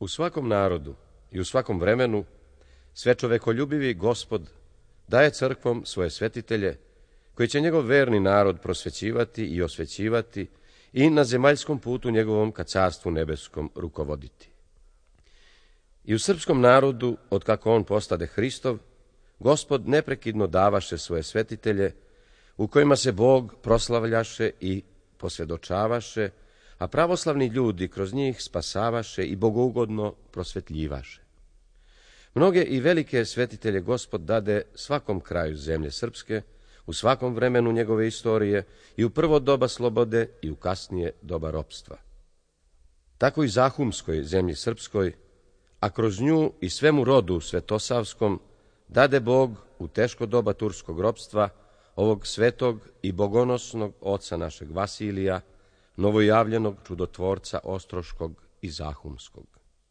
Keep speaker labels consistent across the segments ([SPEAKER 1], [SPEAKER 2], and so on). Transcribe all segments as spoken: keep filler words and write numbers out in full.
[SPEAKER 1] U svakom narodu i u svakom vremenu svečovekoljubivi Gospod daje crkvom svoje svetitelje, koji će njegov verni narod prosvećivati i osvećivati i na zemaljskom putu njegovom ka carstvu nebeskom rukovoditi. I u srpskom narodu, otkako on postade Hristov, Gospod neprekidno davaše svoje svetitelje, u kojima se Bog proslavljaše i posvjedočavaše, a pravoslavni ljudi kroz njih spasavaše i bogougodno prosvetljivaše. Mnoge i velike svetitelje Gospod dade svakom kraju zemlje srpske, u svakom vremenu njegove istorije, i u prvo doba slobode i u kasnije doba ropstva. Tako i zahumskoj zemlji srpskoj, a kroz nju i svemu rodu svetosavskom, dade Bog u teško doba turskog ropstva ovog svetog i bogonosnog oca našeg Vasilija, novojavljenog čudotvorca Ostroškog i Zahumskog.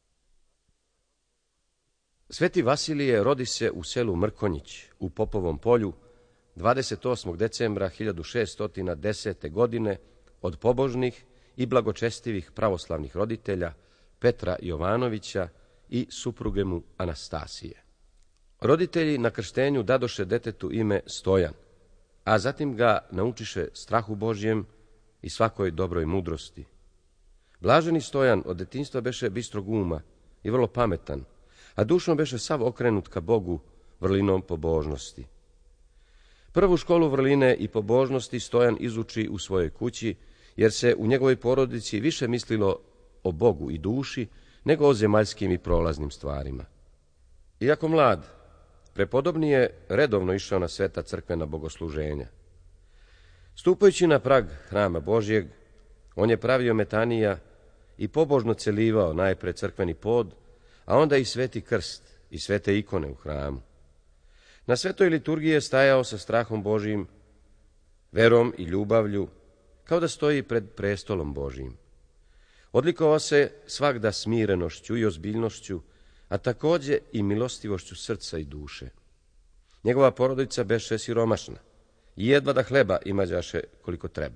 [SPEAKER 1] Sveti Vasilije rodi se u selu Mrkonjić u Popovom polju dvadeset osmog decembra hiljadu šeststo desete. godine od pobožnih i blagočestivih pravoslavnih roditelja Petra Jovanovića i supruge mu Anastasije. Roditelji na krštenju dadoše detetu ime Stojan, a zatim ga naučiše strahu Božjem i svakoj dobroj mudrosti. Blaženi Stojan od detinjstva beše bistrog uma i vrlo pametan, a dušom beše sav okrenut ka Bogu vrlinom pobožnosti. Prvu školu vrline i pobožnosti Stojan izuči u svojoj kući, jer se u njegovoj porodici više mislilo o Bogu i duši nego o zemaljskim i prolaznim stvarima. Iako mlad, prepodobni je redovno išao na sveta crkvena bogosluženja. Stupajući na prag hrama Božjeg, on je pravio metanija i pobožno celivao najpre crkveni pod, a onda i sveti krst i svete ikone u hramu. Na svetoj liturgiji je stajao sa strahom Božjim, verom i ljubavlju, kao da stoji pred prestolom Božjim. Odlikovao se svagda smirenošću i ozbiljnošću, a takođe i milostivošću srca i duše. Njegova porodica beše siromašna i jedva da hleba imađaše koliko treba.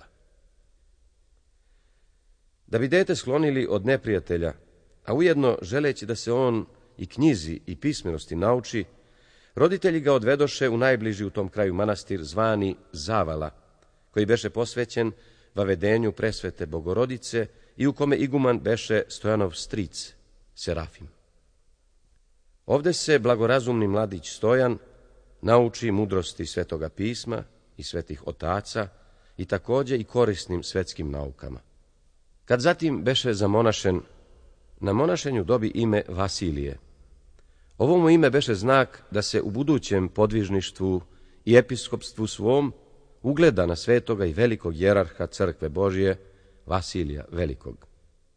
[SPEAKER 1] Da bi dete sklonili od neprijatelja, a ujedno želeći da se on i knjizi i pismenosti nauči, roditelji ga odvedoše u najbliži u tom kraju manastir zvani Zavala, koji beše posvećen vavedenju presvete Bogorodice i u kome iguman beše Stojanov stric, Serafim. Ovde se blagorazumni mladić Stojan nauči mudrosti svetoga pisma i svetih otaca i takođe i korisnim svetskim naukama. Kad zatim beše zamonašen, na monašenju dobi ime Vasilije. Ovo mu ime beše znak da se u budućem podvižništvu i episkopstvu svom ugleda na svetoga i velikog jerarha crkve Božije, Vasilija Velikog.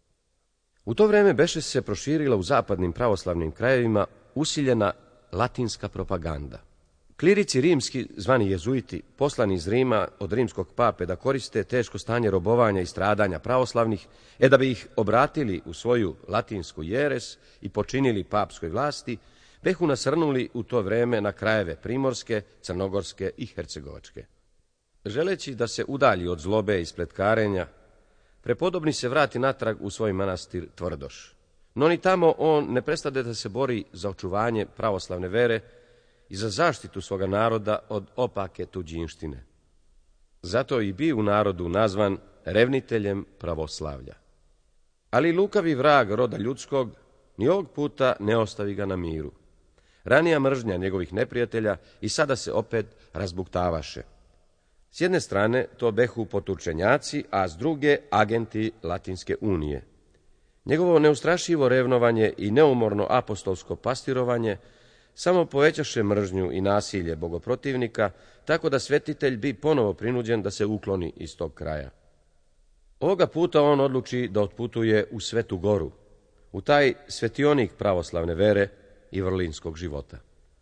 [SPEAKER 1] U to vreme beše se proširila u zapadnim pravoslavnim krajevima usiljena latinska propaganda. Klirici rimski, zvani jezuiti, poslani iz Rima od rimskog pape da koriste teško stanje robovanja i stradanja pravoslavnih, e da bi ih obratili u svoju latinsku jeres i počinili papskoj vlasti, behu nasrnuli u to vreme na krajeve primorske, crnogorske i hercegovačke. Želeći da se udalji od zlobe i spletkarenja, prepodobni se vrati natrag u svoj manastir Tvrdoš. No ni tamo on ne prestade da se bori za očuvanje pravoslavne vere i za zaštitu svoga naroda od opake tuđinštine. Zato i bi u narodu nazvan revniteljem pravoslavlja. Ali lukavi vrag roda ljudskog ni ovog puta ne ostavi ga na miru. Ranija mržnja njegovih neprijatelja i sada se opet razbuktavaše. S jedne strane to behu poturčenjaci, a s druge agenti Latinske unije. Njegovo neustrašivo revnovanje i neumorno apostolsko pastirovanje samo povećaše mržnju i nasilje bogoprotivnika, tako da svetitelj bi ponovo prinuđen da se ukloni iz tog kraja. Ovoga puta on odluči da otputuje u Svetu Goru, u taj svetionik pravoslavne vere i vrlinskog života.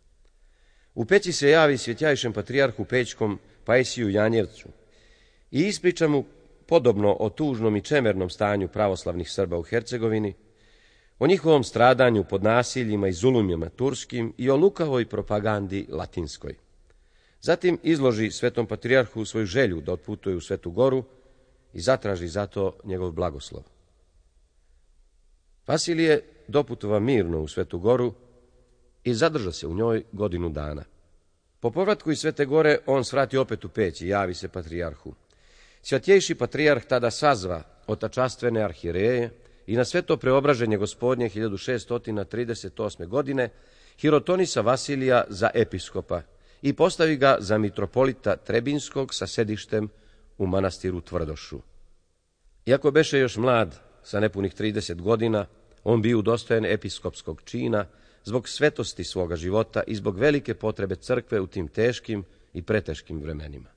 [SPEAKER 1] U Peći se javi svjetjajšem patrijarhu Pećkom Pajsiju Janjevcu i ispriča mu podobno o tužnom i čemernom stanju pravoslavnih Srba u Hercegovini, o njihovom stradanju pod nasiljima i zulumima turskim i o lukavoj propagandi latinskoj. Zatim izloži svetom patrijarhu svoju želju da otputuje u Svetu Goru i zatraži zato njegov blagoslov. Vasilije doputova mirno u Svetu Goru i zadrža se u njoj godinu dana. Po povratku iz Svete Gore on svrati opet u Peć i javi se patrijarhu. Svятjejši patrijarh tada sazva otačastvene arhijereje i na sve to preobraženje gospodnje hiljadu šeststo trideset osme. godine hirotonisa Vasilija za episkopa i postavi ga za mitropolita Trebinskog sa sedištem u manastiru Tvrdošu. Iako beše još mlad, sa nepunih trideset godina, on bio udostojen episkopskog čina zbog svetosti svoga života i zbog velike potrebe crkve u tim teškim i preteškim vremenima.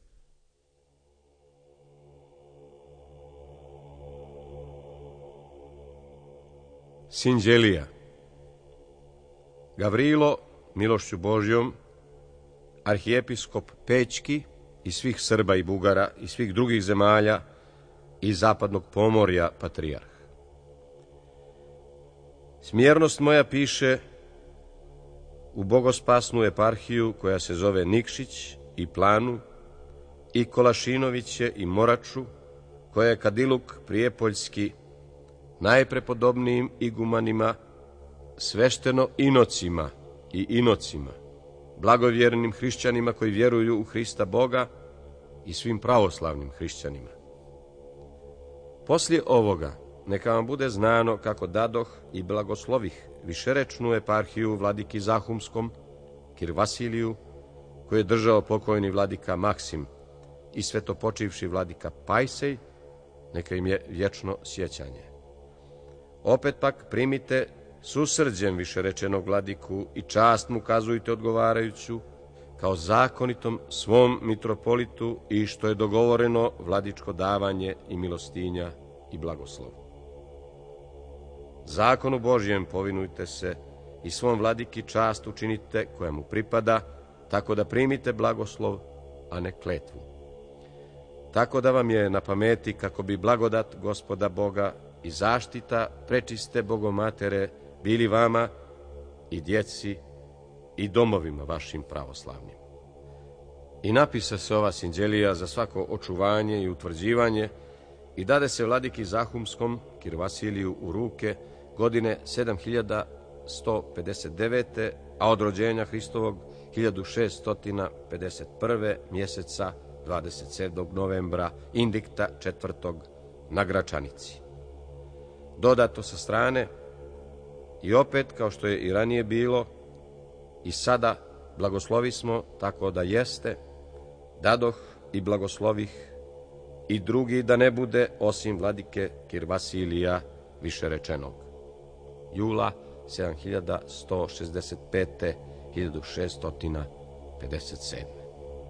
[SPEAKER 1] Sinđelija. Gavrilo, milošću Božjom, arhijepiskop Pećki i svih Srba i Bugara i svih drugih zemalja i zapadnog Pomorja patrijarh. Smjernost moja piše u bogospasnu eparhiju koja se zove Nikšić i Planu i Kolašinoviće i Moraču, koja je Kadiluk Prijepoljski, najprepodobnijim igumanima, svešteno inocima i inocima, blagovjernim hrišćanima koji vjeruju u Hrista Boga i svim pravoslavnim hrišćanima. Poslije ovoga neka vam bude znano kako dadoh i blagoslovih višerečnu eparhiju vladiki Zahumskom, Kir Vasiliju, koju je držao pokojni vladika Maksim i svetopočivši vladika Pajsej, neka im je vječno sjećanje. Opet pak primite susrđem višerečenog vladiku i čast mu kazujte odgovarajuću, kao zakonitom svom mitropolitu i što je dogovoreno vladičko davanje i milostinja i blagoslov. Zakonu Božjem povinujte se i svom vladiki čast učinite koja mu pripada, tako da primite blagoslov, a ne kletvu. Tako da vam je na pameti kako bi blagodat Gospoda Boga i zaštita prečiste Bogomatere bili vama i djeci i domovima vašim pravoslavnim. I napisa se ova sinđelija za svako očuvanje i utvrđivanje i dade se vladiki Zahumskom, Kir Vasiliju, u ruke godine sedam hiljada sto pedeset devete. a od rođenja Hristovog hiljadu šeststo pedeset prve. mjeseca dvadeset sedmog novembra indikta četvrtog na Gračanici. Dodato sa strane i opet, kao što je i ranije bilo, i sada blagoslovi smo tako da jeste, dadoh i blagoslovih i drugi da ne bude osim vladike Kir Vasilija višerečenog. Jula sedam hiljada sto šezdeset pete. hiljadu šeststo pedeset sedme.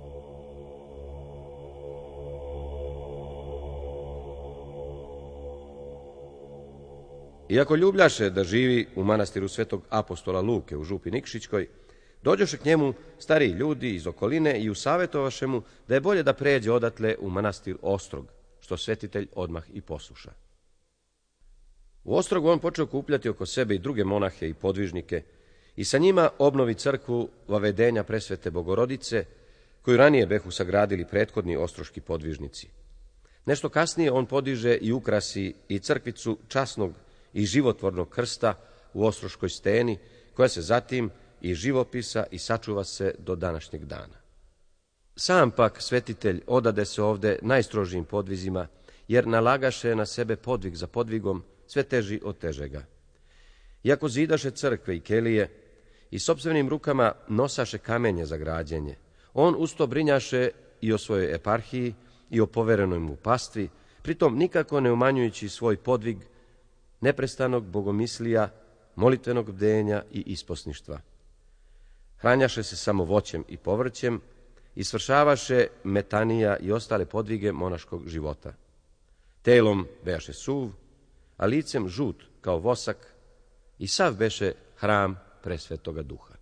[SPEAKER 1] Iako ljubljaše da živi u manastiru svetog apostola Luke u župi Nikšićkoj, dođoše k njemu stariji ljudi iz okoline i usavjetovaše mu da je bolje da pređe odatle u manastir Ostrog, što svetitelj odmah i posluša. U Ostrogu on počeo kupljati oko sebe i druge monahe i podvižnike i sa njima obnovi crkvu Vavedenja presvete Bogorodice, koju ranije behu sagradili prethodni ostroški podvižnici. Nešto kasnije on podiže i ukrasi i crkvicu časnog i životvornog krsta u Ostroškoj steni, koja se zatim i živopisa i sačuva se do današnjeg dana. Sam pak svetitelj odade se ovde najstrožijim podvizima, jer nalagaše na sebe podvig za podvigom, sve teži od težega. Iako zidaše crkve i kelije i sopstvenim rukama nosaše kamenje za građenje, on usto brinjaše i o svojoj eparhiji i o poverenoj mu pastvi, pritom nikako ne umanjujući svoj podvig neprestanog bogomislija, molitvenog bdenja i isposništva. Hranjaše se samo voćem i povrćem i svršavaše metanija i ostale podvige monaškog života. Telom beše suv, a licem žut kao vosak i sav beše hram presvetoga duha.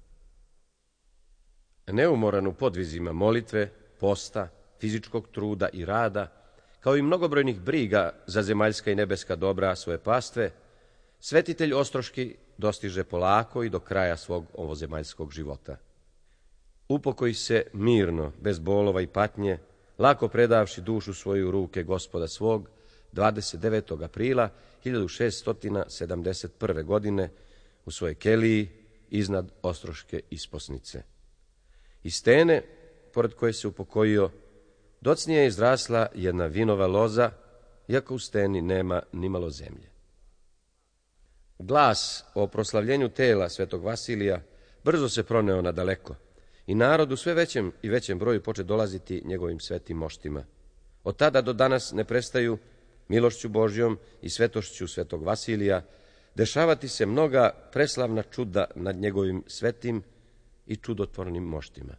[SPEAKER 1] Neumoran u podvizima molitve, posta, fizičkog truda i rada, kao i mnogobrojnih briga za zemaljska i nebeska dobra svoje pastve, svetitelj Ostroški dostiže polako i do kraja svog ovozemaljskog života. Upokoji se mirno, bez bolova i patnje, lako predavši dušu svoju u ruke Gospoda svog, dvadeset devetog aprila hiljadu šeststo sedamdeset prve. godine u svojoj keliji iznad Ostroške isposnice. Iz stene, pored koje se upokojio, docnije je izrasla jedna vinova loza, iako u steni nema nimalo zemlje. Glas o proslavljenju tela svetog Vasilija brzo se proneo na daleko i narod u sve većem i većem broju poče dolaziti njegovim svetim moštima. Od tada do danas ne prestaju, milošću Božjom i svetošću svetog Vasilija, dešavati se mnoga preslavna čuda nad njegovim svetim i čudotvornim moštima.